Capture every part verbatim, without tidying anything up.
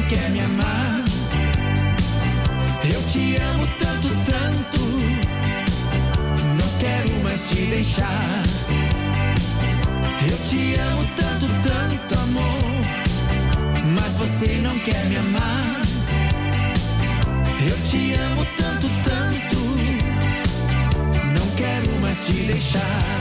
quer me amar. Eu te amo tanto, tanto, não quero mais te deixar. Eu te amo tanto, tanto, amor, mas você não quer me amar. Eu te amo tanto, tanto, não quero mais te deixar.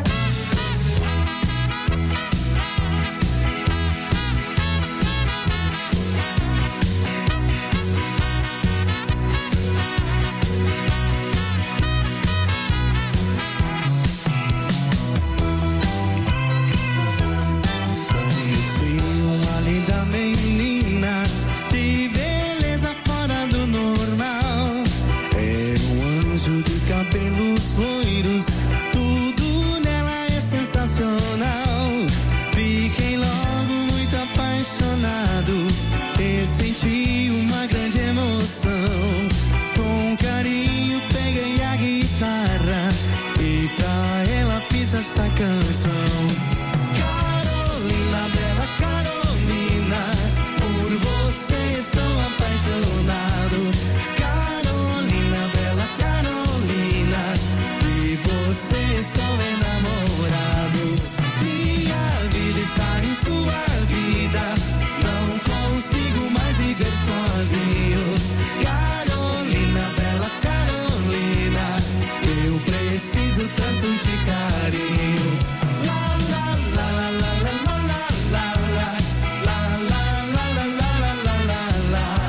Cabelos loiros, tudo nela é sensacional. Fiquei logo muito apaixonado e senti uma grande emoção. Com carinho peguei a guitarra e pra ela fiz essa canção. Carolina, bela Carolina, por você estou apaixonado. Carolina, bela Carolina, e você sou enamorado. Minha vida está em sua vida, não consigo mais viver sozinho. Carolina, bela Carolina, eu preciso tanto de carinho. La la la la la la la la la la la la la la la la.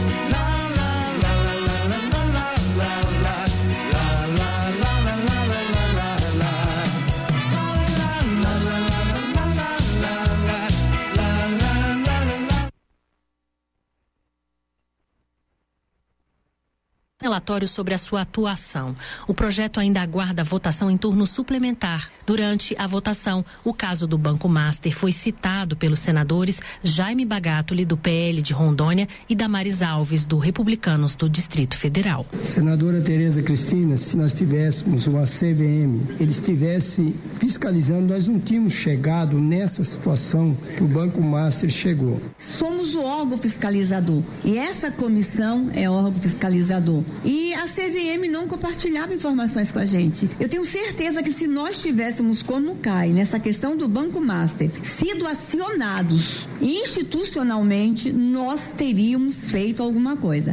Relatório sobre a sua atuação. O projeto ainda aguarda a votação em turno suplementar. Durante a votação, o caso do Banco Master foi citado pelos senadores Jaime Bagatoli, do P L de Rondônia, e Damares Alves, do Republicanos do Distrito Federal. Senadora Tereza Cristina, se nós tivéssemos uma C V M, ele estivesse fiscalizando, nós não tínhamos chegado nessa situação que o Banco Master chegou. Somos o órgão fiscalizador e essa comissão é órgão fiscalizador. E a C V M não compartilhava informações com a gente. Eu tenho certeza que se nós tivéssemos, como cai, nessa questão do Banco Master, sido acionados institucionalmente, nós teríamos feito alguma coisa.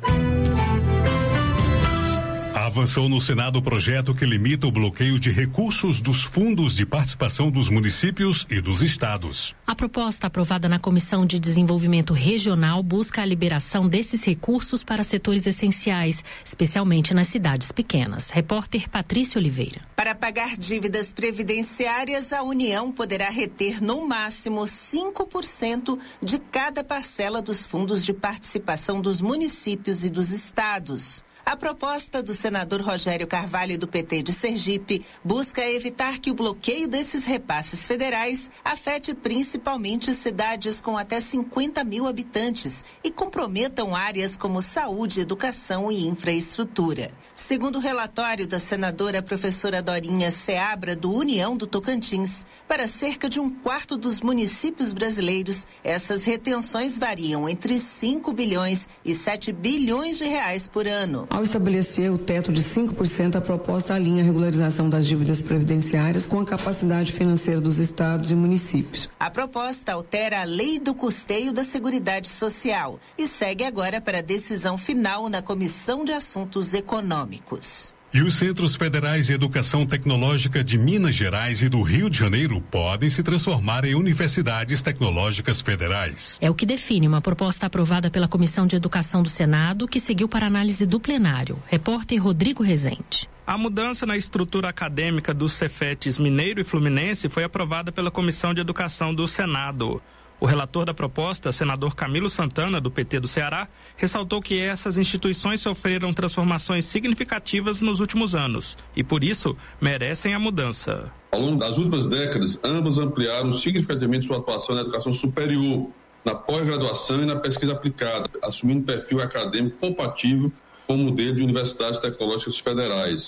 Avançou no Senado o projeto que limita o bloqueio de recursos dos fundos de participação dos municípios e dos estados. A proposta aprovada na Comissão de Desenvolvimento Regional busca a liberação desses recursos para setores essenciais, especialmente nas cidades pequenas. Repórter Patrícia Oliveira. Para pagar dívidas previdenciárias, a União poderá reter no máximo cinco por cento de cada parcela dos fundos de participação dos municípios e dos estados. A proposta do senador Rogério Carvalho, do P T de Sergipe, busca evitar que o bloqueio desses repasses federais afete principalmente cidades com até cinquenta mil habitantes e comprometam áreas como saúde, educação e infraestrutura. Segundo o relatório da senadora professora Dorinha Seabra, do União do Tocantins, para cerca de um quarto dos municípios brasileiros, essas retenções variam entre cinco bilhões e sete bilhões de reais por ano. Ao estabelecer o teto de cinco por cento, a proposta alinha a regularização das dívidas previdenciárias com a capacidade financeira dos estados e municípios. A proposta altera a lei do custeio da Seguridade Social e segue agora para a decisão final na Comissão de Assuntos Econômicos. E os Centros Federais de Educação Tecnológica de Minas Gerais e do Rio de Janeiro podem se transformar em universidades tecnológicas federais. É o que define uma proposta aprovada pela Comissão de Educação do Senado, que seguiu para análise do plenário. Repórter Rodrigo Rezende. A mudança na estrutura acadêmica dos Cefetes Mineiro e Fluminense foi aprovada pela Comissão de Educação do Senado. O relator da proposta, senador Camilo Santana, do P T do Ceará, ressaltou que essas instituições sofreram transformações significativas nos últimos anos e, por isso, merecem a mudança. Ao longo das últimas décadas, ambas ampliaram significativamente sua atuação na educação superior, na pós-graduação e na pesquisa aplicada, assumindo perfil acadêmico compatível com o modelo de universidades tecnológicas federais.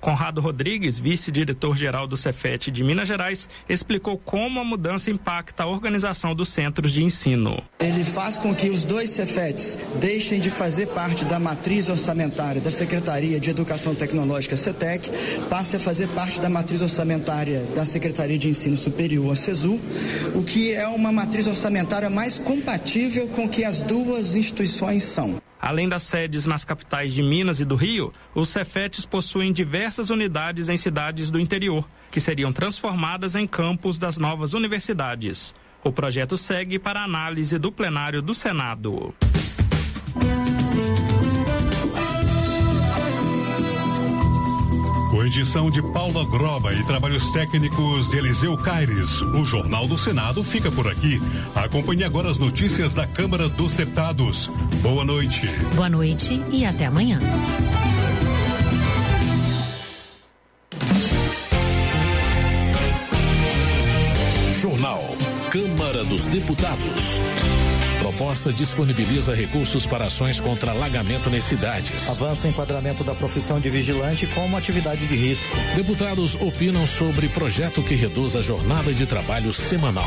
Conrado Rodrigues, vice-diretor-geral do Cefet de Minas Gerais, explicou como a mudança impacta a organização dos centros de ensino. Ele faz com que os dois Cefets deixem de fazer parte da matriz orçamentária da Secretaria de Educação Tecnológica, CETEC, passe a fazer parte da matriz orçamentária da Secretaria de Ensino Superior, a CESU, o que é uma matriz orçamentária mais compatível com o que as duas instituições são. Além das sedes nas capitais de Minas e do Rio, os Cefetes possuem diversas unidades em cidades do interior, que seriam transformadas em campus das novas universidades. O projeto segue para análise do plenário do Senado. Com edição de Paula Groba e trabalhos técnicos de Eliseu Caires, o Jornal do Senado fica por aqui. Acompanhe agora as notícias da Câmara dos Deputados. Boa noite. Boa noite e até amanhã. Jornal Câmara dos Deputados. Proposta disponibiliza recursos para ações contra alagamento nas cidades. Avança enquadramento da profissão de vigilante como atividade de risco. Deputados opinam sobre projeto que reduz a jornada de trabalho semanal.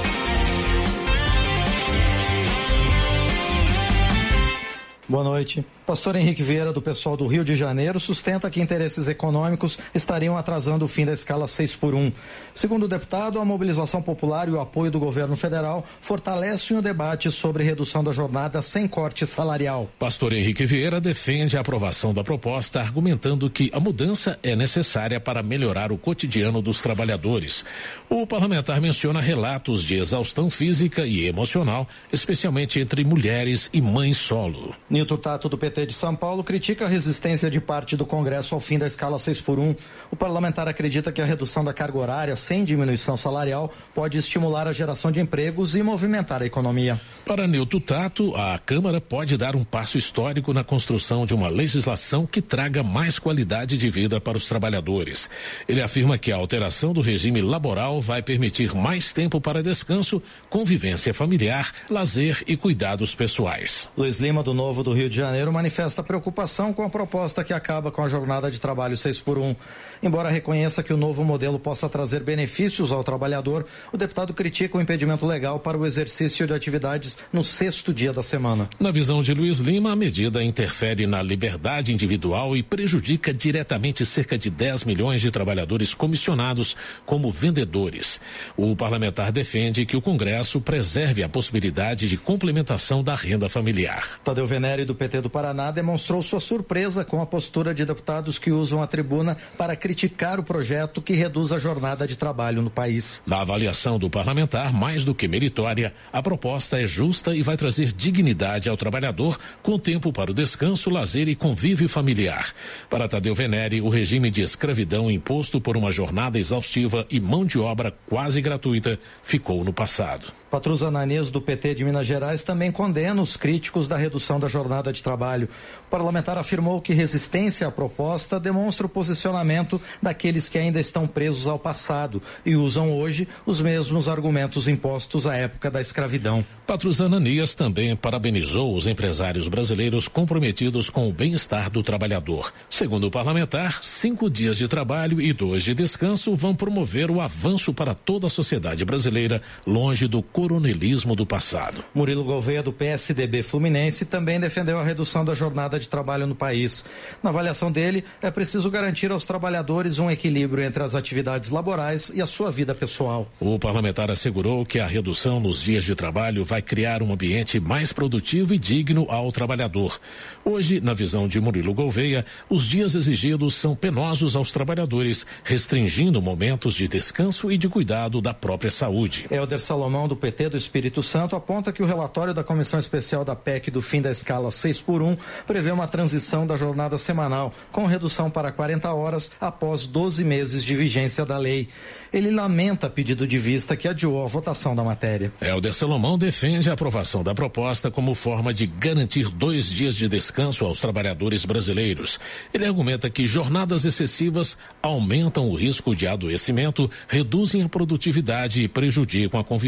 Boa noite. Pastor Henrique Vieira, do pessoal do Rio de Janeiro, sustenta que interesses econômicos estariam atrasando o fim da escala seis por um. Segundo o deputado, a mobilização popular e o apoio do governo federal fortalecem o debate sobre redução da jornada sem corte salarial. Pastor Henrique Vieira defende a aprovação da proposta, argumentando que a mudança é necessária para melhorar o cotidiano dos trabalhadores. O parlamentar menciona relatos de exaustão física e emocional, especialmente entre mulheres e mães solo. Nilton Tato, do P T de São Paulo, critica a resistência de parte do Congresso ao fim da escala seis por um. O parlamentar acredita que a redução da carga horária sem diminuição salarial pode estimular a geração de empregos e movimentar a economia. Para Nilton Tato, a Câmara pode dar um passo histórico na construção de uma legislação que traga mais qualidade de vida para os trabalhadores. Ele afirma que a alteração do regime laboral vai permitir mais tempo para descanso, convivência familiar, lazer e cuidados pessoais. Luiz Lima, do Novo do Rio de Janeiro, manifesta preocupação com a proposta que acaba com a jornada de trabalho seis por um. Embora reconheça que o novo modelo possa trazer benefícios ao trabalhador, o deputado critica o impedimento legal para o exercício de atividades no sexto dia da semana. Na visão de Luiz Lima, a medida interfere na liberdade individual e prejudica diretamente cerca de dez milhões de trabalhadores comissionados como vendedores. O parlamentar defende que o Congresso preserve a possibilidade de complementação da renda familiar. Tadeu Venere, do P T do Paraná, demonstrou sua surpresa com a postura de deputados que usam a tribuna para criticar o projeto que reduz a jornada de trabalho no país. Na avaliação do parlamentar, mais do que meritória, a proposta é justa e vai trazer dignidade ao trabalhador, com tempo para o descanso, lazer e convívio familiar. Para Tadeu Venere, o regime de escravidão imposto por uma jornada exaustiva e mão de obra quase gratuita ficou no passado. Patrus Ananias, do P T de Minas Gerais, também condena os críticos da redução da jornada de trabalho. O parlamentar afirmou que resistência à proposta demonstra o posicionamento daqueles que ainda estão presos ao passado e usam hoje os mesmos argumentos impostos à época da escravidão. Patrus Ananias também parabenizou os empresários brasileiros comprometidos com o bem-estar do trabalhador. Segundo o parlamentar, cinco dias de trabalho e dois de descanso vão promover o avanço para toda a sociedade brasileira, longe do coronelismo do passado. Murilo Gouveia, do P S D B Fluminense, também defendeu a redução da jornada de trabalho no país. Na avaliação dele, é preciso garantir aos trabalhadores um equilíbrio entre as atividades laborais e a sua vida pessoal. O parlamentar assegurou que a redução nos dias de trabalho vai criar um ambiente mais produtivo e digno ao trabalhador. Hoje, na visão de Murilo Gouveia, os dias exigidos são penosos aos trabalhadores, restringindo momentos de descanso e de cuidado da própria saúde. Helder Salomão, do P T do Espírito Santo, aponta que o relatório da Comissão Especial da P E C do fim da escala seis por um prevê uma transição da jornada semanal, com redução para quarenta horas após doze meses de vigência da lei. Ele lamenta pedido de vista que adiou a votação da matéria. Helder Salomão defende a aprovação da proposta como forma de garantir dois dias de descanso aos trabalhadores brasileiros. Ele argumenta que jornadas excessivas aumentam o risco de adoecimento, reduzem a produtividade e prejudicam a convivência familiar.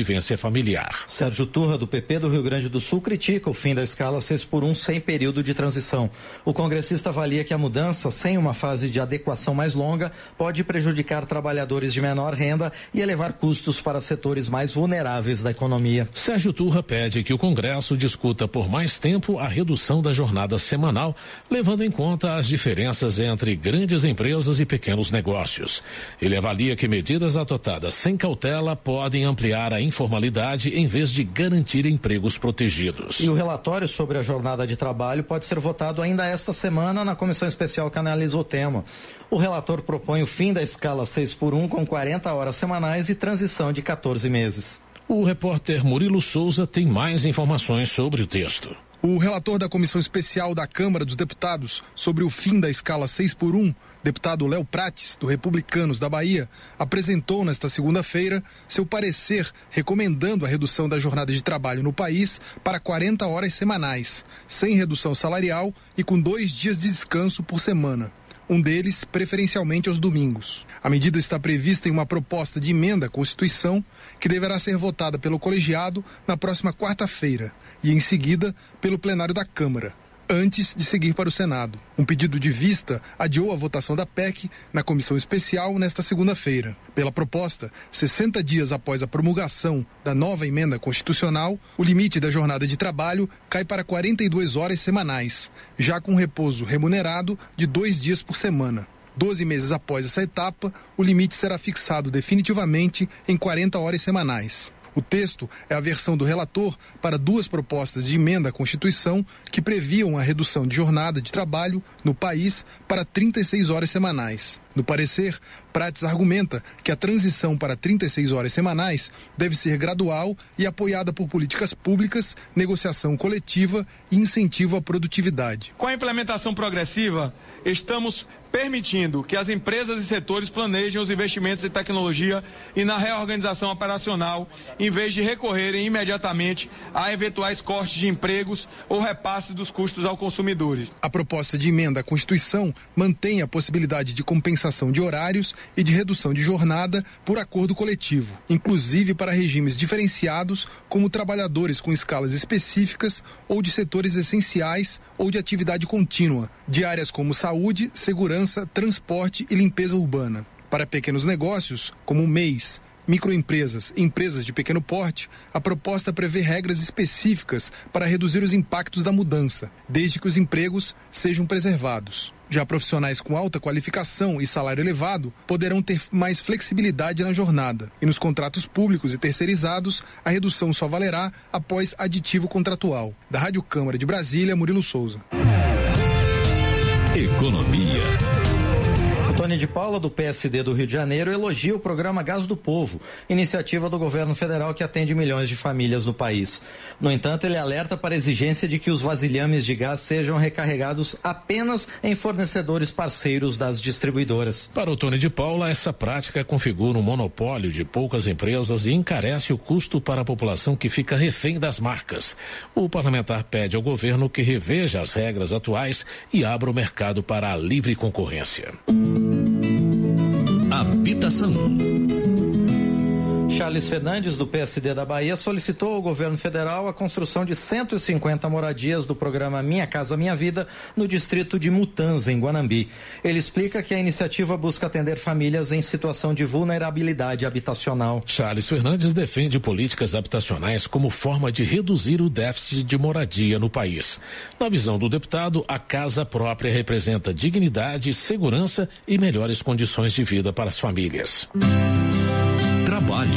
familiar. Sérgio Turra, do P P do Rio Grande do Sul, critica o fim da escala seis por um sem período de transição. O congressista avalia que a mudança, sem uma fase de adequação mais longa, pode prejudicar trabalhadores de menor renda e elevar custos para setores mais vulneráveis da economia. Sérgio Turra pede que o Congresso discuta por mais tempo a redução da jornada semanal, levando em conta as diferenças entre grandes empresas e pequenos negócios. Ele avalia que medidas adotadas sem cautela podem ampliar a informalidade em vez de garantir empregos protegidos. E o relatório sobre a jornada de trabalho pode ser votado ainda esta semana na comissão especial que analisa o tema. O relator propõe o fim da escala seis por um com quarenta horas semanais e transição de quatorze meses. O repórter Murilo Souza tem mais informações sobre o texto. O relator da Comissão Especial da Câmara dos Deputados sobre o fim da escala seis por um, deputado Léo Prates, do Republicanos da Bahia, apresentou nesta segunda-feira seu parecer recomendando a redução da jornada de trabalho no país para quarenta horas semanais, sem redução salarial e com dois dias de descanso por semana. Um deles, preferencialmente aos domingos. A medida está prevista em uma proposta de emenda à Constituição que deverá ser votada pelo colegiado na próxima quarta-feira e, em seguida, pelo plenário da Câmara, antes de seguir para o Senado. Um pedido de vista adiou a votação da P E C na comissão especial nesta segunda-feira. Pela proposta, sessenta dias após a promulgação da nova emenda constitucional, o limite da jornada de trabalho cai para quarenta e duas horas semanais, já com repouso remunerado de dois dias por semana. Doze meses após essa etapa, o limite será fixado definitivamente em quarenta horas semanais. O texto é a versão do relator para duas propostas de emenda à Constituição que previam a redução de jornada de trabalho no país para trinta e seis horas semanais. No parecer, Prates argumenta que a transição para trinta e seis horas semanais deve ser gradual e apoiada por políticas públicas, negociação coletiva e incentivo à produtividade. Com a implementação progressiva, estamos permitindo que as empresas e setores planejem os investimentos em tecnologia e na reorganização operacional, em vez de recorrerem imediatamente a eventuais cortes de empregos ou repasse dos custos aos consumidores. A proposta de emenda à Constituição mantém a possibilidade de compensação de horários e de redução de jornada por acordo coletivo, inclusive para regimes diferenciados, como trabalhadores com escalas específicas ou de setores essenciais ou de atividade contínua, de áreas como saúde, segurança, transporte e limpeza urbana. Para pequenos negócios, como M E Is, microempresas e empresas de pequeno porte, a proposta prevê regras específicas para reduzir os impactos da mudança, desde que os empregos sejam preservados. Já profissionais com alta qualificação e salário elevado poderão ter mais flexibilidade na jornada. E nos contratos públicos e terceirizados, a redução só valerá após aditivo contratual. Da Rádio Câmara de Brasília, Murilo Souza. Economia. Tony de Paula, do P S D do Rio de Janeiro, elogia o programa Gás do Povo, iniciativa do governo federal que atende milhões de famílias no país. No entanto, ele alerta para a exigência de que os vasilhames de gás sejam recarregados apenas em fornecedores parceiros das distribuidoras. Para o Tony de Paula, essa prática configura um monopólio de poucas empresas e encarece o custo para a população que fica refém das marcas. O parlamentar pede ao governo que reveja as regras atuais e abra o mercado para a livre concorrência. Habitação. Charles Fernandes, do P S D da Bahia, solicitou ao governo federal a construção de cento e cinquenta moradias do programa Minha Casa Minha Vida no distrito de Mutanza, em Guanambi. Ele explica que a iniciativa busca atender famílias em situação de vulnerabilidade habitacional. Charles Fernandes defende políticas habitacionais como forma de reduzir o déficit de moradia no país. Na visão do deputado, a casa própria representa dignidade, segurança e melhores condições de vida para as famílias. Trabalho.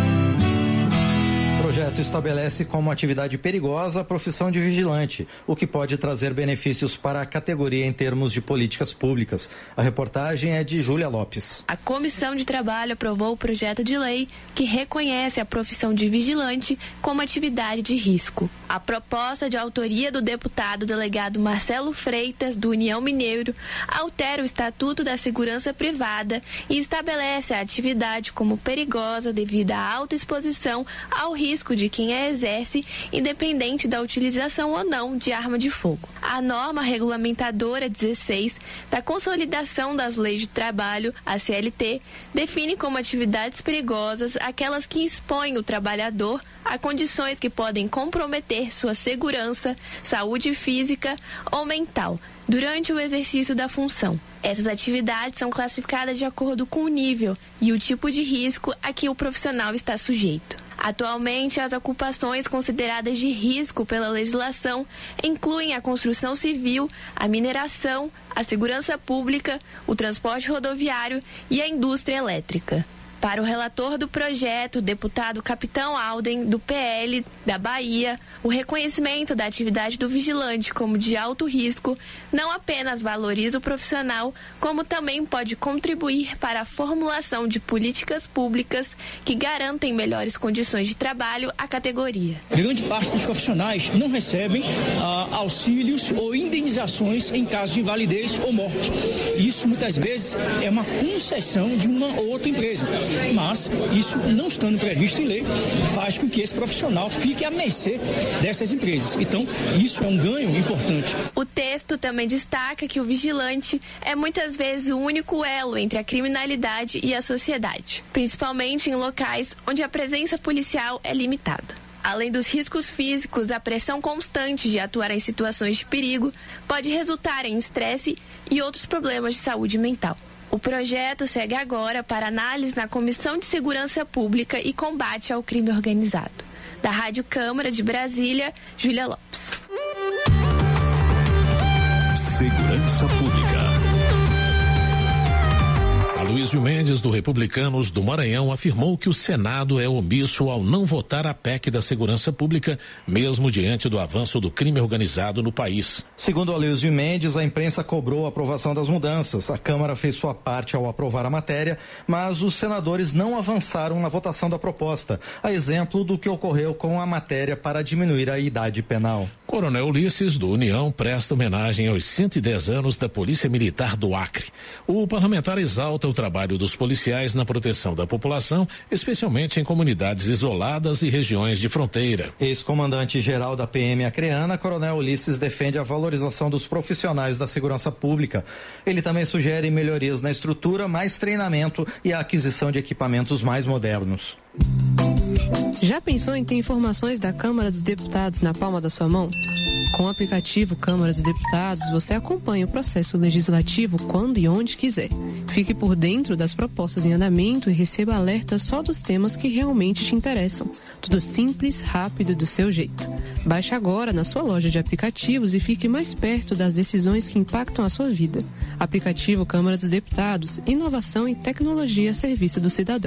O projeto estabelece como atividade perigosa a profissão de vigilante, o que pode trazer benefícios para a categoria em termos de políticas públicas. A reportagem é de Júlia Lopes. A Comissão de Trabalho aprovou o projeto de lei que reconhece a profissão de vigilante como atividade de risco. A proposta, de autoria do deputado delegado Marcelo Freitas, do União Mineiro, altera o Estatuto da Segurança Privada e estabelece a atividade como perigosa devido à alta exposição ao risco risco de quem a exerce, independente da utilização ou não de arma de fogo. A norma regulamentadora dezesseis da Consolidação das Leis de Trabalho, a C L T, define como atividades perigosas aquelas que expõem o trabalhador a condições que podem comprometer sua segurança, saúde física ou mental durante o exercício da função. Essas atividades são classificadas de acordo com o nível e o tipo de risco a que o profissional está sujeito. Atualmente, as ocupações consideradas de risco pela legislação incluem a construção civil, a mineração, a segurança pública, o transporte rodoviário e a indústria elétrica. Para o relator do projeto, deputado Capitão Alden, do P L da Bahia, o reconhecimento da atividade do vigilante como de alto risco não apenas valoriza o profissional, como também pode contribuir para a formulação de políticas públicas que garantem melhores condições de trabalho à categoria. Grande parte dos profissionais não recebem ah, auxílios ou indenizações em caso de invalidez ou morte. Isso muitas vezes é uma concessão de uma ou outra empresa. Mas isso, não estando previsto em lei, faz com que esse profissional fique à mercê dessas empresas. Então, isso é um ganho importante. O texto também destaca que o vigilante é muitas vezes o único elo entre a criminalidade e a sociedade, principalmente em locais onde a presença policial é limitada. Além dos riscos físicos, a pressão constante de atuar em situações de perigo pode resultar em estresse e outros problemas de saúde mental. O projeto segue agora para análise na Comissão de Segurança Pública e Combate ao Crime Organizado. Da Rádio Câmara de Brasília, Júlia Lopes. Segurança Pública. Aloysio Mendes, do Republicanos do Maranhão, afirmou que o Senado é omisso ao não votar a P E C da Segurança Pública, mesmo diante do avanço do crime organizado no país. Segundo Aloysio Mendes, a imprensa cobrou a aprovação das mudanças. A Câmara fez sua parte ao aprovar a matéria, mas os senadores não avançaram na votação da proposta, a exemplo do que ocorreu com a matéria para diminuir a idade penal. Coronel Ulisses, do União, presta homenagem aos cento e dez anos da Polícia Militar do Acre. O parlamentar exalta o trabalho dos policiais na proteção da população, especialmente em comunidades isoladas e regiões de fronteira. Ex-comandante-geral da P M acreana, Coronel Ulisses defende a valorização dos profissionais da segurança pública. Ele também sugere melhorias na estrutura, mais treinamento e a aquisição de equipamentos mais modernos. Já pensou em ter informações da Câmara dos Deputados na palma da sua mão? Com o aplicativo Câmara dos Deputados, você acompanha o processo legislativo quando e onde quiser. Fique por dentro das propostas em andamento e receba alertas só dos temas que realmente te interessam. Tudo simples, rápido e do seu jeito. Baixe agora na sua loja de aplicativos e fique mais perto das decisões que impactam a sua vida. Aplicativo Câmara dos Deputados, inovação e tecnologia a serviço do cidadão.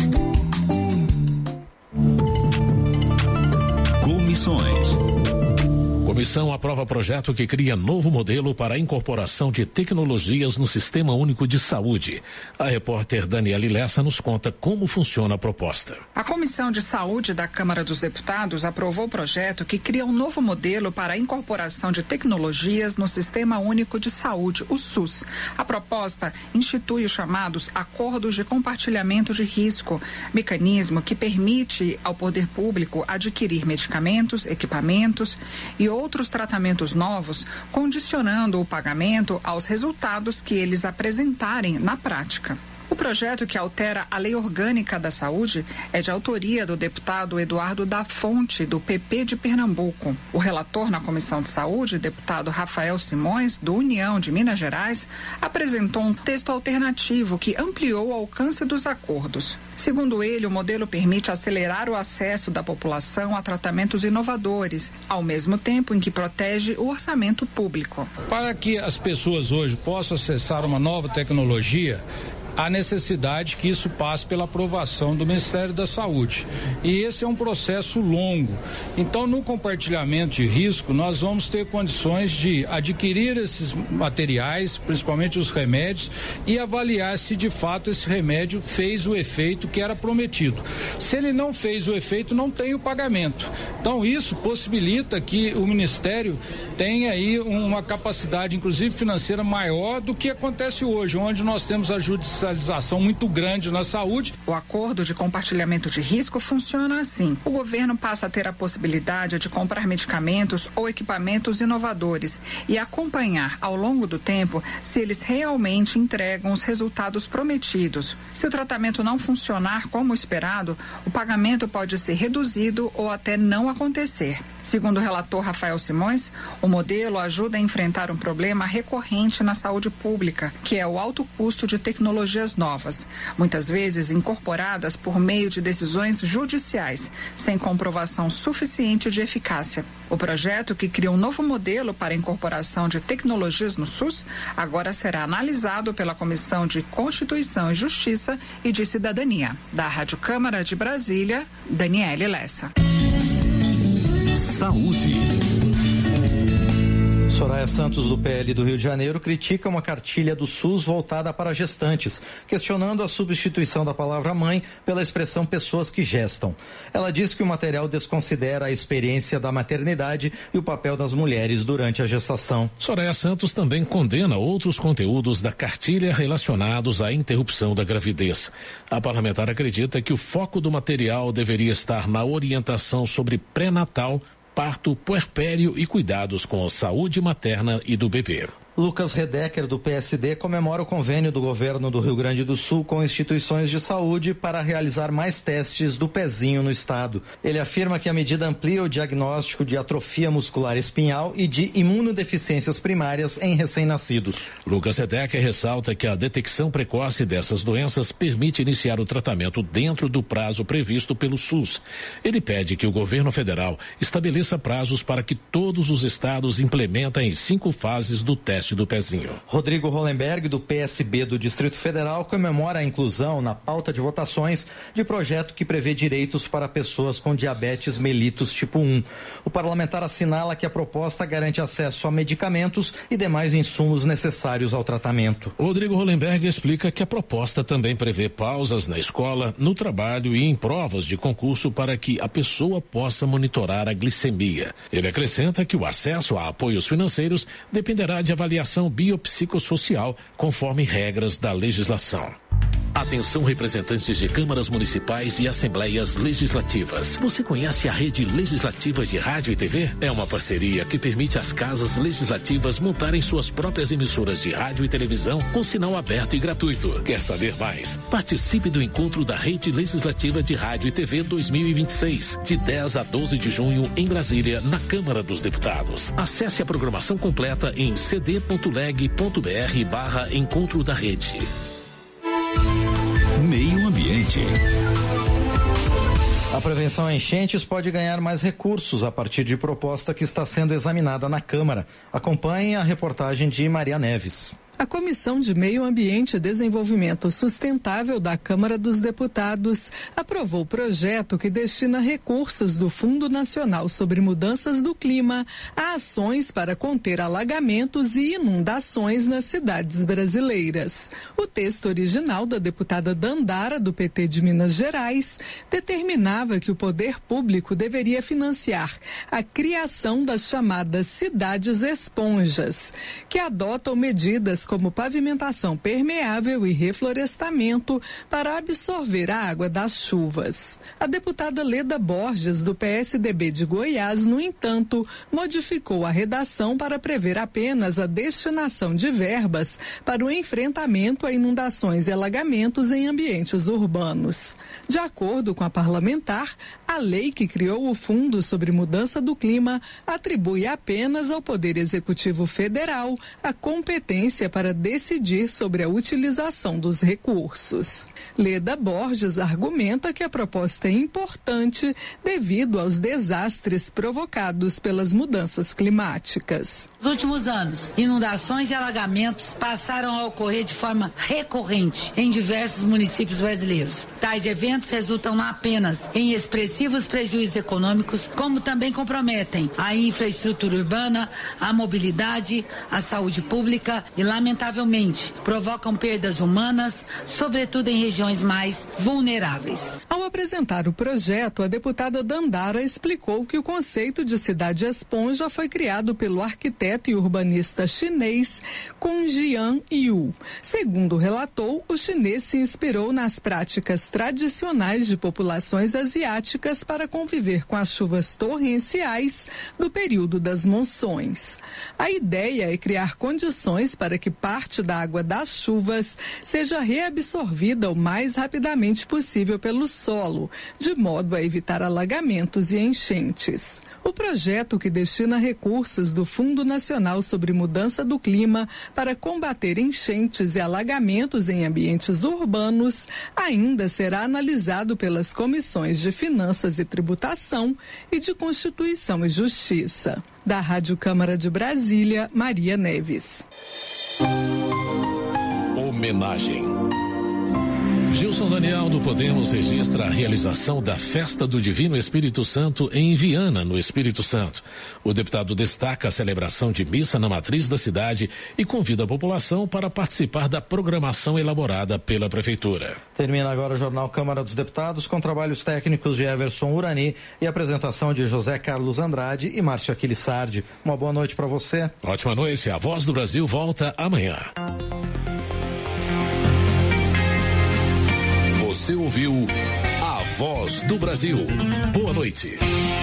Comissões. Comissão aprova projeto que cria novo modelo para a incorporação de tecnologias no Sistema Único de Saúde. A repórter Daniela Lessa nos conta como funciona a proposta. A Comissão de Saúde da Câmara dos Deputados aprovou o projeto que cria um novo modelo para a incorporação de tecnologias no Sistema Único de Saúde, o SUS. A proposta institui os chamados Acordos de Compartilhamento de Risco, mecanismo que permite ao poder público adquirir medicamentos, equipamentos e outros outros tratamentos novos, condicionando o pagamento aos resultados que eles apresentarem na prática. O projeto que altera a Lei Orgânica da Saúde é de autoria do deputado Eduardo da Fonte, do P P de Pernambuco. O relator na Comissão de Saúde, deputado Rafael Simões, do União de Minas Gerais, apresentou um texto alternativo que ampliou o alcance dos acordos. Segundo ele, o modelo permite acelerar o acesso da população a tratamentos inovadores, ao mesmo tempo em que protege o orçamento público. Para que as pessoas hoje possam acessar uma nova tecnologia, há necessidade que isso passe pela aprovação do Ministério da Saúde. E esse é um processo longo. Então, no compartilhamento de risco, nós vamos ter condições de adquirir esses materiais, principalmente os remédios, e avaliar se de fato esse remédio fez o efeito que era prometido. Se ele não fez o efeito, não tem o pagamento. Então, isso possibilita que o Ministério tenha aí uma capacidade, inclusive financeira, maior do que acontece hoje, onde nós temos a judiciária judicialização muito grande na saúde. O acordo de compartilhamento de risco funciona assim. O governo passa a ter a possibilidade de comprar medicamentos ou equipamentos inovadores e acompanhar ao longo do tempo se eles realmente entregam os resultados prometidos. Se o tratamento não funcionar como esperado, o pagamento pode ser reduzido ou até não acontecer. Segundo o relator Rafael Simões, o modelo ajuda a enfrentar um problema recorrente na saúde pública, que é o alto custo de tecnologias novas, muitas vezes incorporadas por meio de decisões judiciais, sem comprovação suficiente de eficácia. O projeto, que cria um novo modelo para a incorporação de tecnologias no SUS, agora será analisado pela Comissão de Constituição e Justiça e de Cidadania. Da Rádio Câmara de Brasília, Daniele Lessa. Saúde. Soraya Santos, do P L do Rio de Janeiro, critica uma cartilha do SUS voltada para gestantes, questionando a substituição da palavra mãe pela expressão pessoas que gestam. Ela diz que o material desconsidera a experiência da maternidade e o papel das mulheres durante a gestação. Soraya Santos também condena outros conteúdos da cartilha relacionados à interrupção da gravidez. A parlamentar acredita que o foco do material deveria estar na orientação sobre pré-natal, parto, puerpério e cuidados com a saúde materna e do bebê. Lucas Redecker, do P S D, comemora o convênio do governo do Rio Grande do Sul com instituições de saúde para realizar mais testes do pezinho no estado. Ele afirma que a medida amplia o diagnóstico de atrofia muscular espinhal e de imunodeficiências primárias em recém-nascidos. Lucas Redecker ressalta que a detecção precoce dessas doenças permite iniciar o tratamento dentro do prazo previsto pelo SUS. Ele pede que o governo federal estabeleça prazos para que todos os estados implementem em cinco fases do teste do pezinho. Rodrigo Hollenberg, do P S B do Distrito Federal, comemora a inclusão na pauta de votações de projeto que prevê direitos para pessoas com diabetes mellitus tipo um. O parlamentar assinala que a proposta garante acesso a medicamentos e demais insumos necessários ao tratamento. Rodrigo Hollenberg explica que a proposta também prevê pausas na escola, no trabalho e em provas de concurso para que a pessoa possa monitorar a glicemia. Ele acrescenta que o acesso a apoios financeiros dependerá de avaliação biopsicossocial, conforme regras da legislação. Atenção, representantes de câmaras municipais e assembleias legislativas. Você conhece a Rede Legislativa de Rádio e T V? É uma parceria que permite às casas legislativas montarem suas próprias emissoras de rádio e televisão com sinal aberto e gratuito. Quer saber mais? Participe do encontro da Rede Legislativa de Rádio e T V dois mil e vinte e seis, de dez a doze de junho, em Brasília, na Câmara dos Deputados. Acesse a programação completa em cd.leg.br barra Encontro da Rede. Meio Ambiente. A prevenção a enchentes pode ganhar mais recursos a partir de proposta que está sendo examinada na Câmara. Acompanhe a reportagem de Maria Neves. A Comissão de Meio Ambiente e Desenvolvimento Sustentável da Câmara dos Deputados aprovou o projeto que destina recursos do Fundo Nacional sobre Mudanças do Clima a ações para conter alagamentos e inundações nas cidades brasileiras. O texto original da deputada Dandara, do P T de Minas Gerais, determinava que o poder público deveria financiar a criação das chamadas cidades esponjas, que adotam medidas como pavimentação permeável e reflorestamento para absorver a água das chuvas. A deputada Leda Borges, do P S D B de Goiás, no entanto, modificou a redação para prever apenas a destinação de verbas para o enfrentamento a inundações e alagamentos em ambientes urbanos. De acordo com a parlamentar, a lei que criou o Fundo sobre Mudança do Clima atribui apenas ao Poder Executivo Federal a competência para para decidir sobre a utilização dos recursos. Leda Borges argumenta que a proposta é importante devido aos desastres provocados pelas mudanças climáticas. Nos últimos anos, inundações e alagamentos passaram a ocorrer de forma recorrente em diversos municípios brasileiros. Tais eventos resultam não apenas em expressivos prejuízos econômicos, como também comprometem a infraestrutura urbana, a mobilidade, a saúde pública e, lamentavelmente, provocam perdas humanas, sobretudo em regiões mais vulneráveis. Ao apresentar o projeto, a deputada Dandara explicou que o conceito de cidade esponja foi criado pelo arquiteto e urbanista chinês Kung Jian Yu. Segundo relatou, o chinês se inspirou nas práticas tradicionais de populações asiáticas para conviver com as chuvas torrenciais do período das monções. A ideia é criar condições para que parte da água das chuvas seja reabsorvida o mais rapidamente possível pelo solo, de modo a evitar alagamentos e enchentes. O projeto, que destina recursos do Fundo Nacional sobre Mudança do Clima para combater enchentes e alagamentos em ambientes urbanos, ainda será analisado pelas comissões de Finanças e Tributação e de Constituição e Justiça. Da Rádio Câmara de Brasília, Maria Neves. Homenagem. Gilson Daniel do Podemos registra a realização da Festa do Divino Espírito Santo em Viana, no Espírito Santo. O deputado destaca a celebração de missa na matriz da cidade e convida a população para participar da programação elaborada pela Prefeitura. Termina agora o Jornal Câmara dos Deputados com trabalhos técnicos de Everson Urani e apresentação de José Carlos Andrade e Márcio Aquiles Sardi. Uma boa noite para você. Ótima noite. A Voz do Brasil volta amanhã. Você ouviu a Voz do Brasil. Boa noite.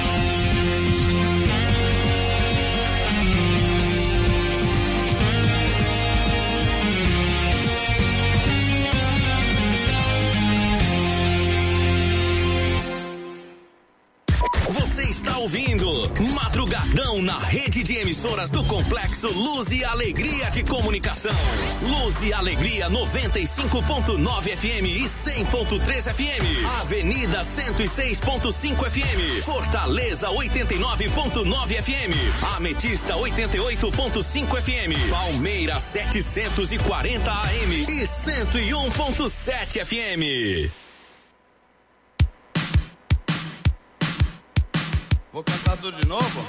Você está ouvindo Madrugadão na rede de emissoras do Complexo Luz e Alegria de Comunicação. Luz e Alegria noventa e cinco ponto nove F M e cem ponto três F M. Avenida cento e seis ponto cinco F M. Fortaleza oitenta e nove ponto nove F M. Ametista oitenta e oito ponto cinco F M. Palmeiras setecentos e quarenta A M e cento e um ponto sete F M. Vou cantar tudo de novo?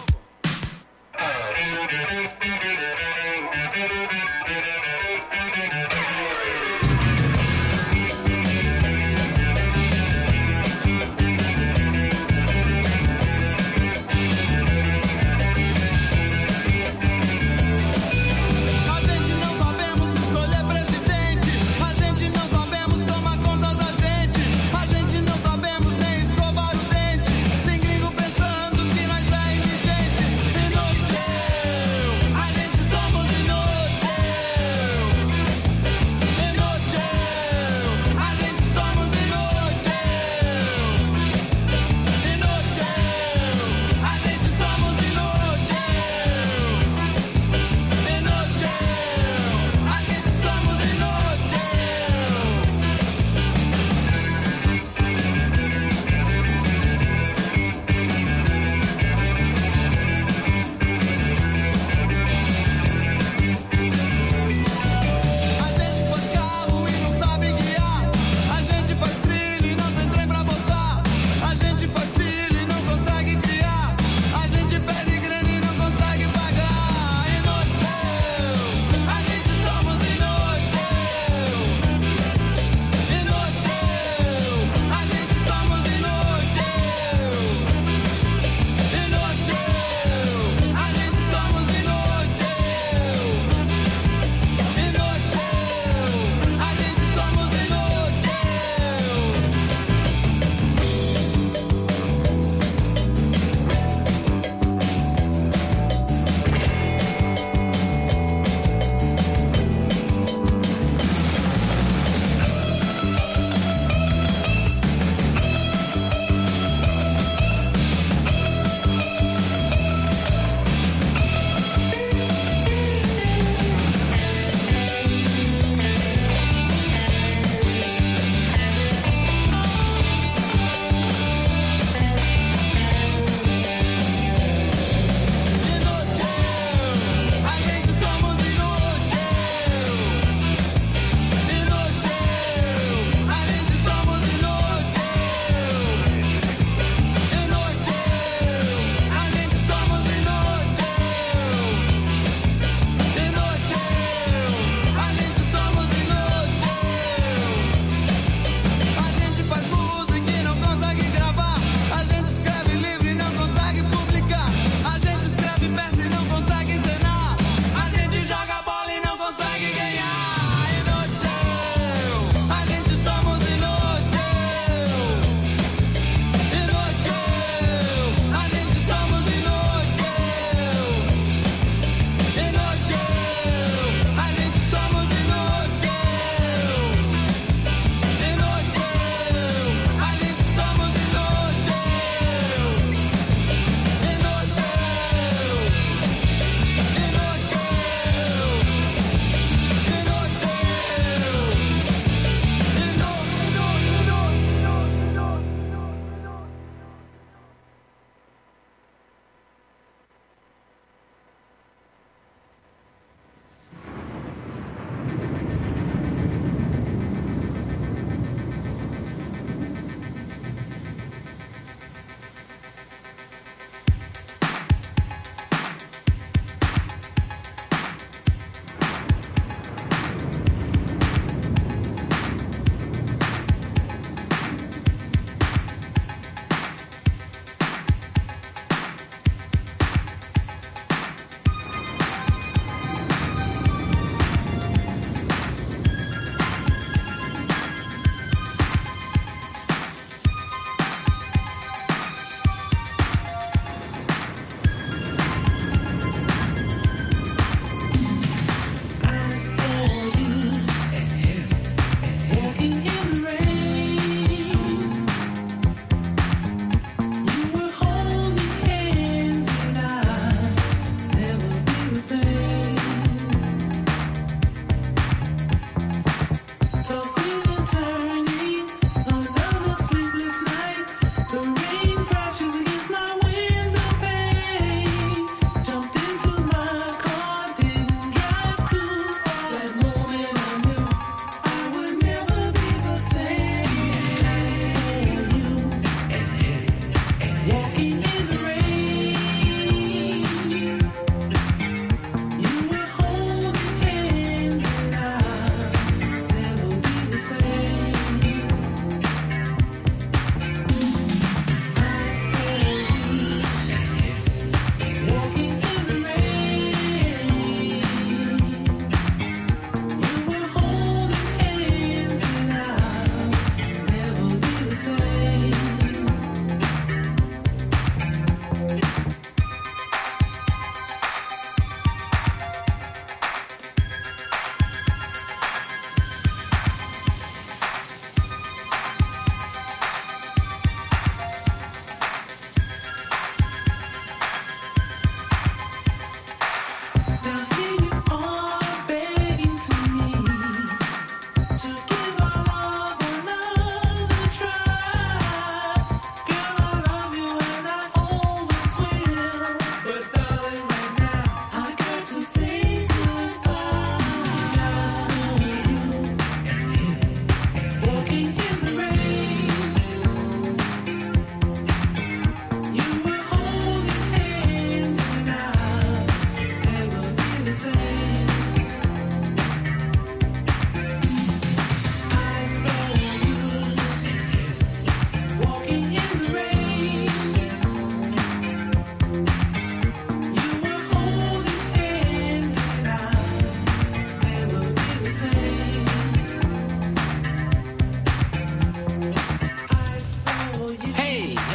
Sem gringo pensando que nós é inteligente.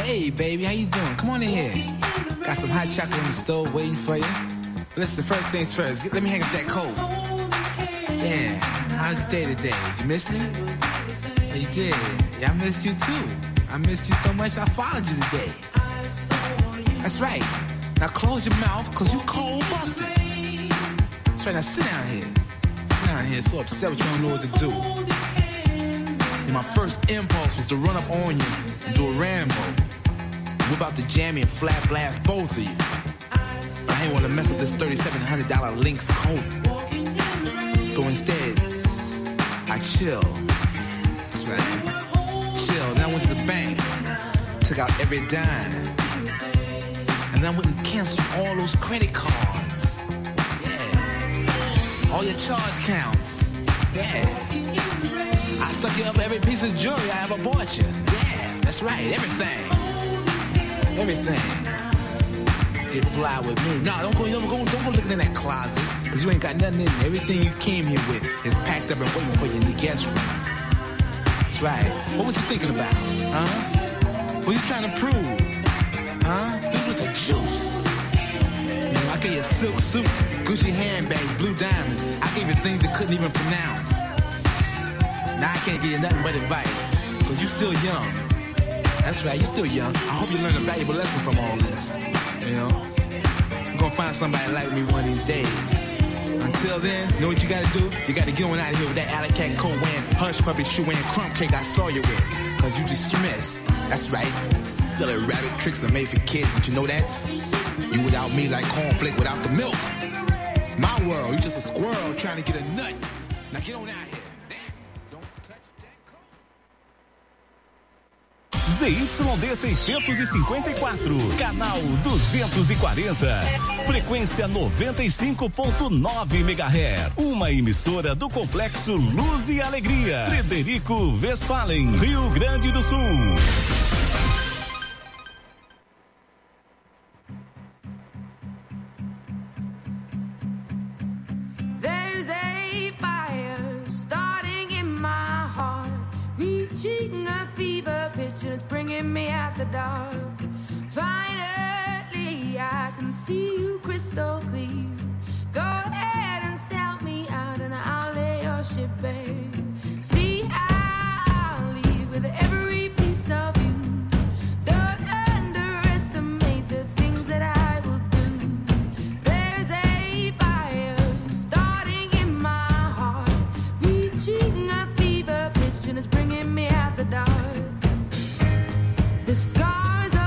Hey, baby, how you doing? Come on in here. Got some hot chocolate on the stove waiting for you. Listen, first things first, let me hang up that coat. Yeah, how's your day today? Did you miss me? Oh, you did? Yeah, I missed you too. I missed you so much I followed you today. That's right. Now close your mouth, cause you cold busted. That's right, now sit down here. Sit down here, so upset with you, don't know what to do. My first impulse was to run up on you and do a Rambo. Whip out the jammy and flat blast both of you. I ain't wanna mess up this thirty-seven hundred dollars Lynx coat. So instead, I chill. That's right. Chill. Then I went to the bank, took out every dime. And then I went and canceled all those credit cards. Yeah. All your charge counts. Yeah. I stuck you up every piece of jewelry I ever bought you. Yeah, that's right, everything. Everything. Did fly with me. Nah, don't go, don't go, don't go looking in that closet, cause you ain't got nothing in there. Everything you came here with is packed up and waiting for you in the guest room. That's right. What was you thinking about? Huh? What was you trying to prove? Huh? This was the juice. You know, I gave you silk suits, Gucci handbags, blue diamonds. I gave you things that couldn't even pronounce. Now I can't give you nothing but advice, cause you still young. That's right, you still young. I hope you learn a valuable lesson from all this. You know? You're gonna find somebody like me one of these days. Until then, you know what you gotta do? You gotta get on out of here with that alley cat coat wearing, hush puppy shoe wearing, crumb cake I saw you with. Cause you dismissed. That's right. Silly rabbit tricks are made for kids, did you know that? You without me like cornflake without the milk. It's my world, you just a squirrel trying to get a nut. Now get on out of here. Z Y D seiscentos e cinquenta e quatro, canal duzentos e quarenta, frequência noventa e cinco ponto nove megahertz, uma emissora do Complexo Luz e Alegria, Frederico Westphalen, Rio Grande do Sul. There's a fire starting in my heart, reaching a fever pitch and it's bringing me out the dark. Finally, I can see you crystal clear. Go ahead and sell me out and I'll lay your ship bare. See, I'll leave with every piece of you. Don't underestimate the things that I will do. There's a fire starting in my heart, reaching a fever pitch and it's bringing me out the dark. The scars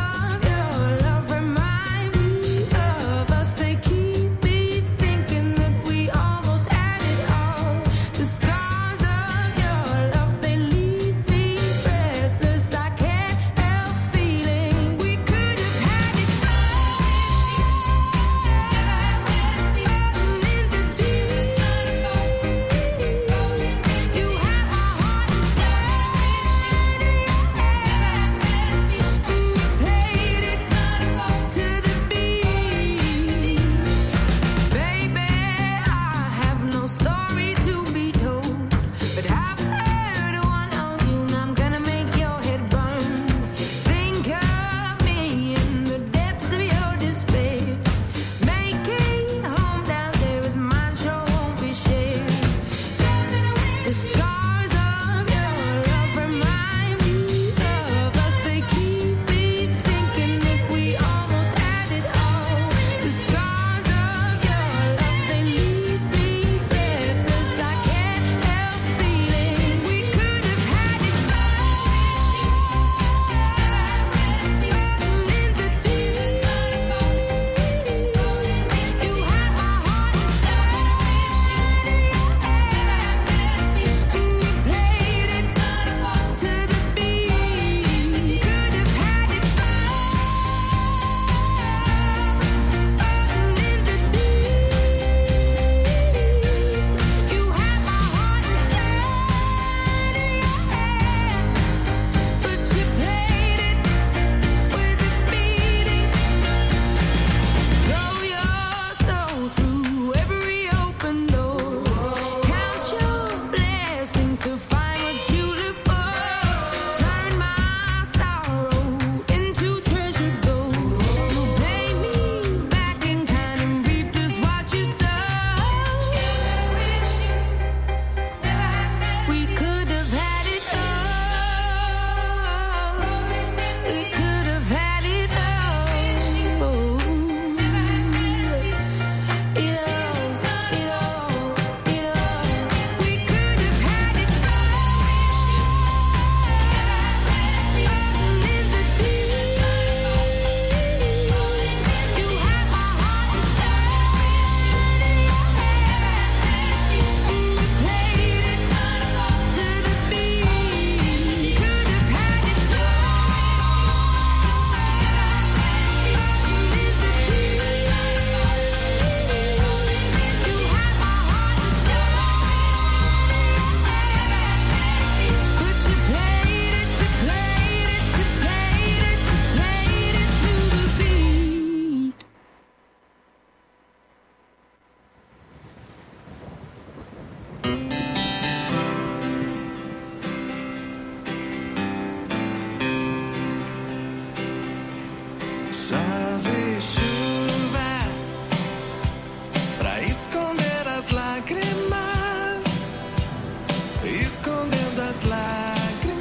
Chove chuva pra esconder as lágrimas, escondendo as lágrimas.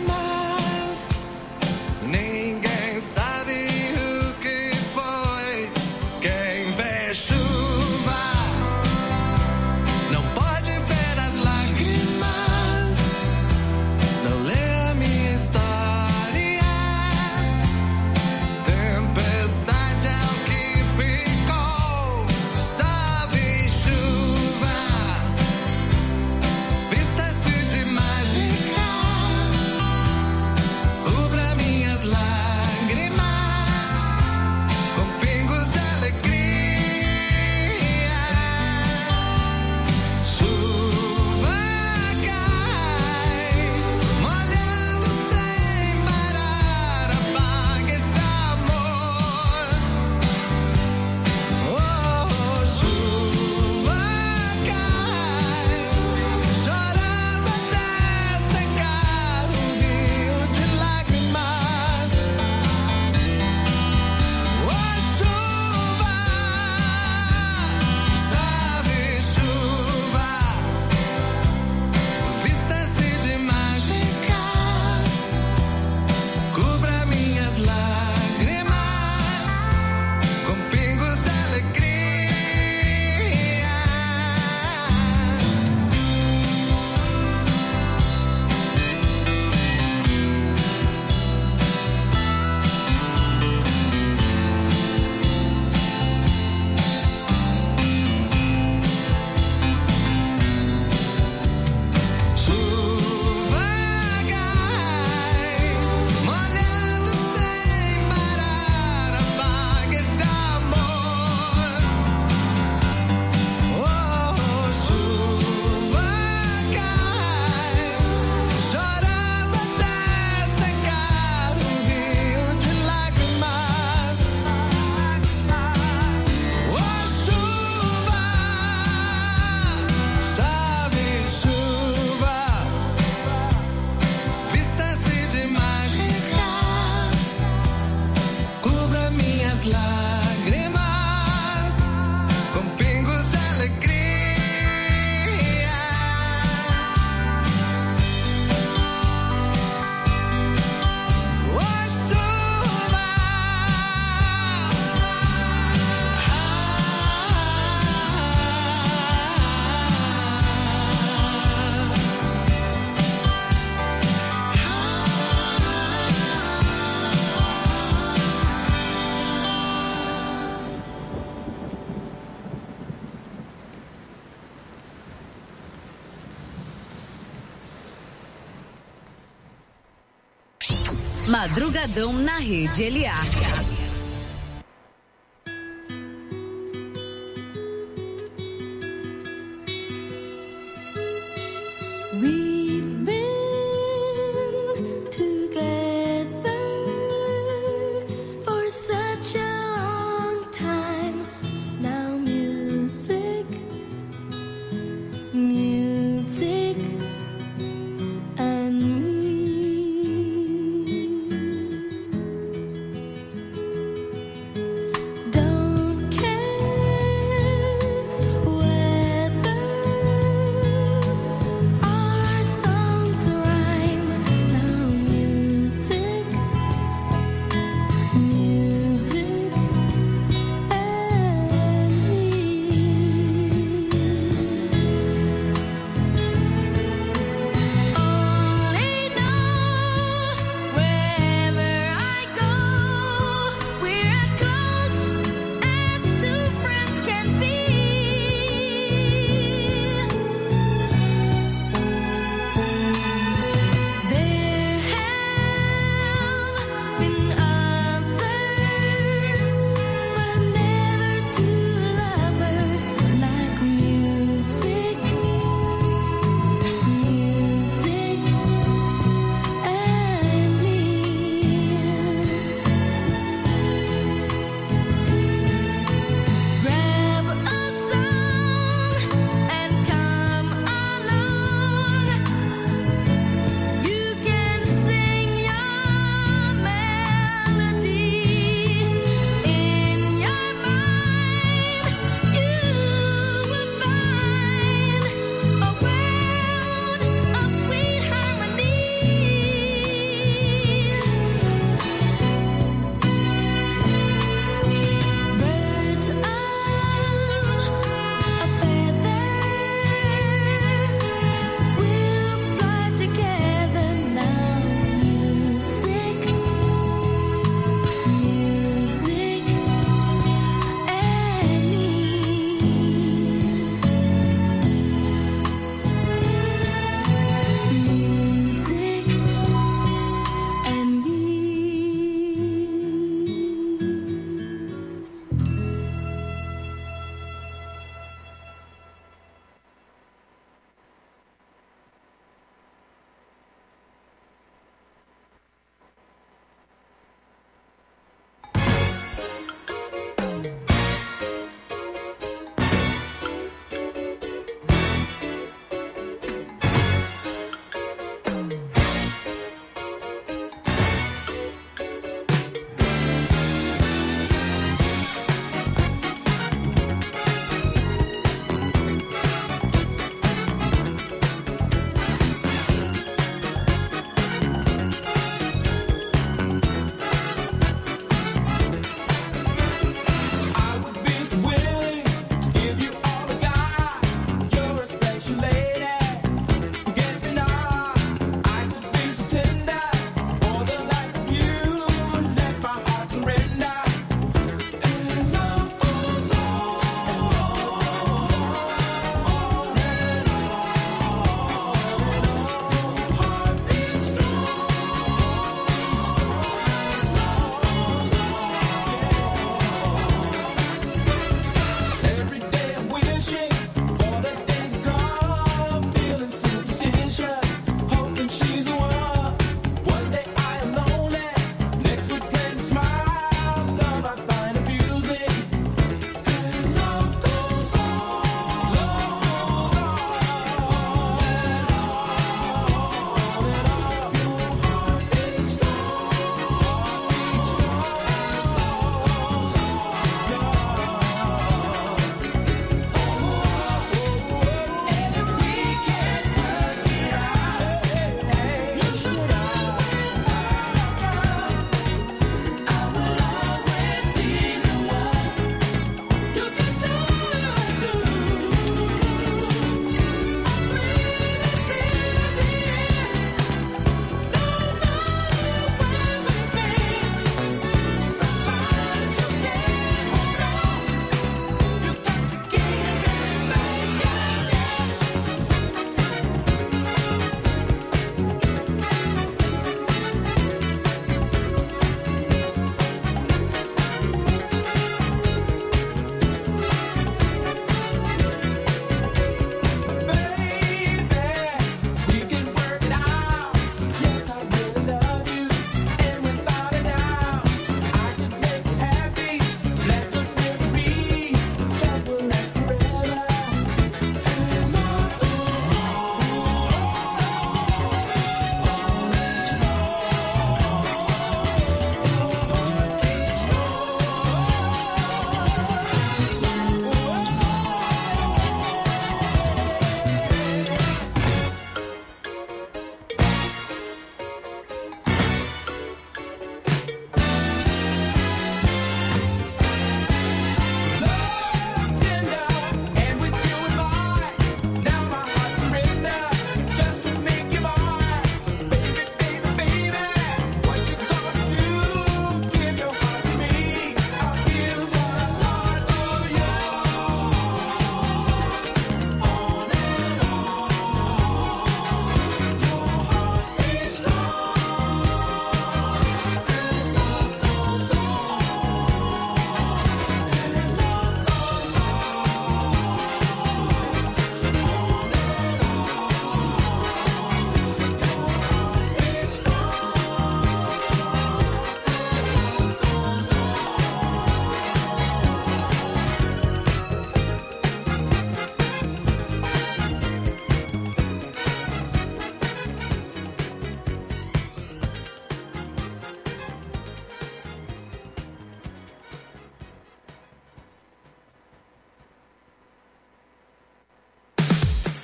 Ninguém sabe o que foi. Quem vê chuva não pode ver as lágrimas. Não lê a minha história. Tempestade é o que ficou. Chove chuva, vista-se de mágica, cubra minhas lágrimas com pingos de alegria. Chuva cai, molhando sem parar, apaga esse amor. Oh, chuva cai, chorando até secar um rio de lágrimas. Oh, chuva, chove chuva, vista-se de mágica, cubra minhas lágrimas com pingos de alegria. Chuva cai, molhando sem parar, apaga esse amor. Oh, chuva cai, chorando até secar um rio de lágrimas. Oh, chuva, chove chuva, vista-se de mágica, cubra minhas lágrimas com pingos de alegria. Oh, chuva, Madrugadão na Rede L A. We've been together for such a long time now. Music, music, and me.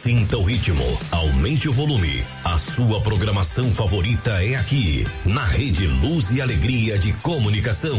Sinta o ritmo, aumente o volume. A sua programação favorita é aqui, na Rede Luz e Alegria de Comunicação.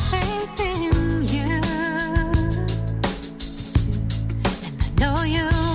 Know you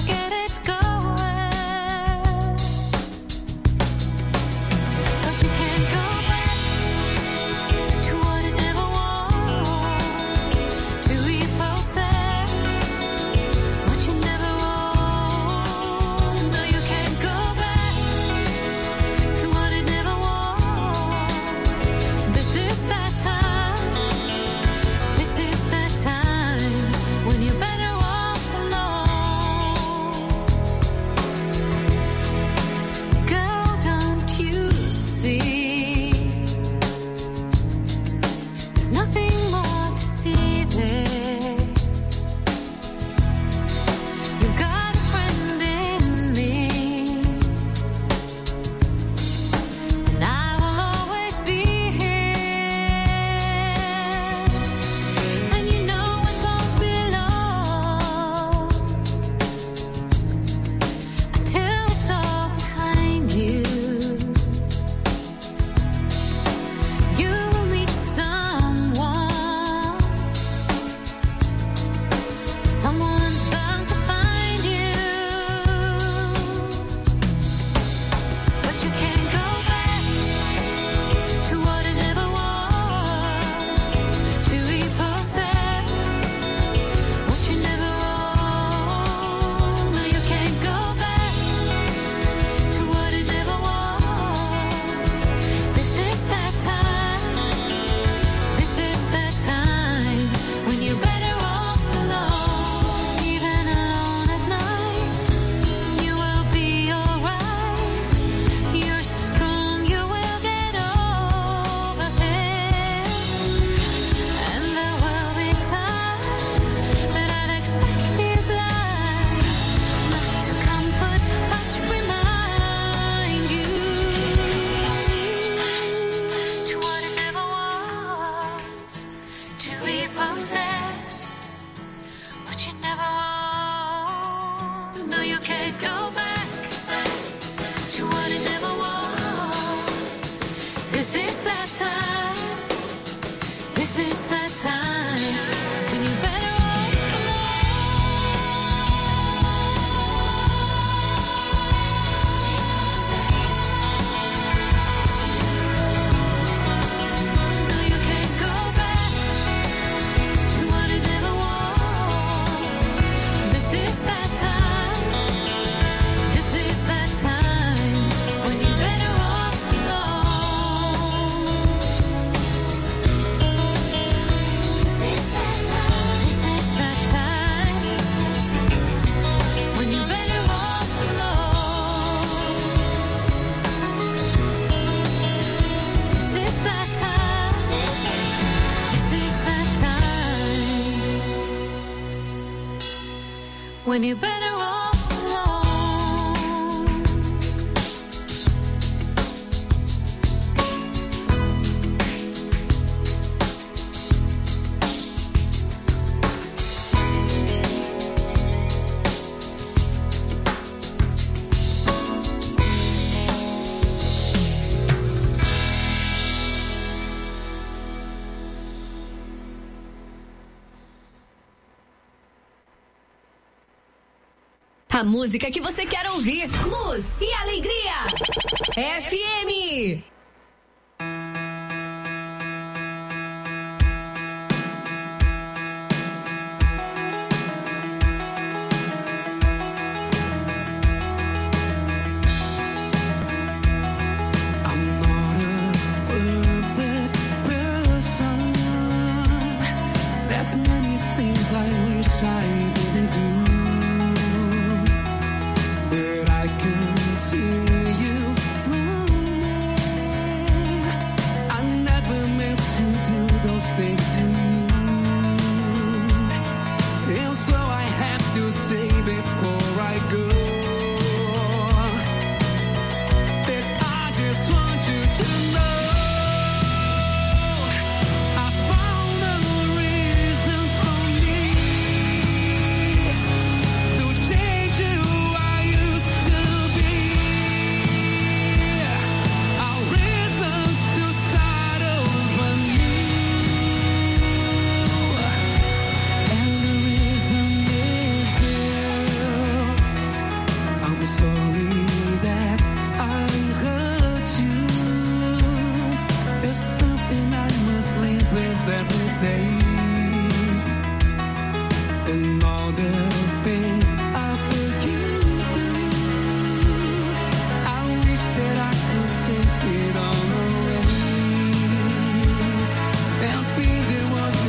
possess what you never want. No, you can't go back to what it never was. This is that time. This is that time when you better off alone. No, you can't go back to what it never was. This is that time. This is that time when you better off alone. This is that time. This is that time when you better off alone. This is that time. This is that time when you better off alone. A música que você quer ouvir. Luz e alegria. F M. I'm not a perfect person. There's many things I wish I didn't do. But I continue running. I never meant to do those things to you. And so I have to say before I go that I just want you to know I found a reason for me to change who I used to be. A reason to start over new. And the reason is you. I'm sorry that I hurt you. There's something I must leave this every day. And all the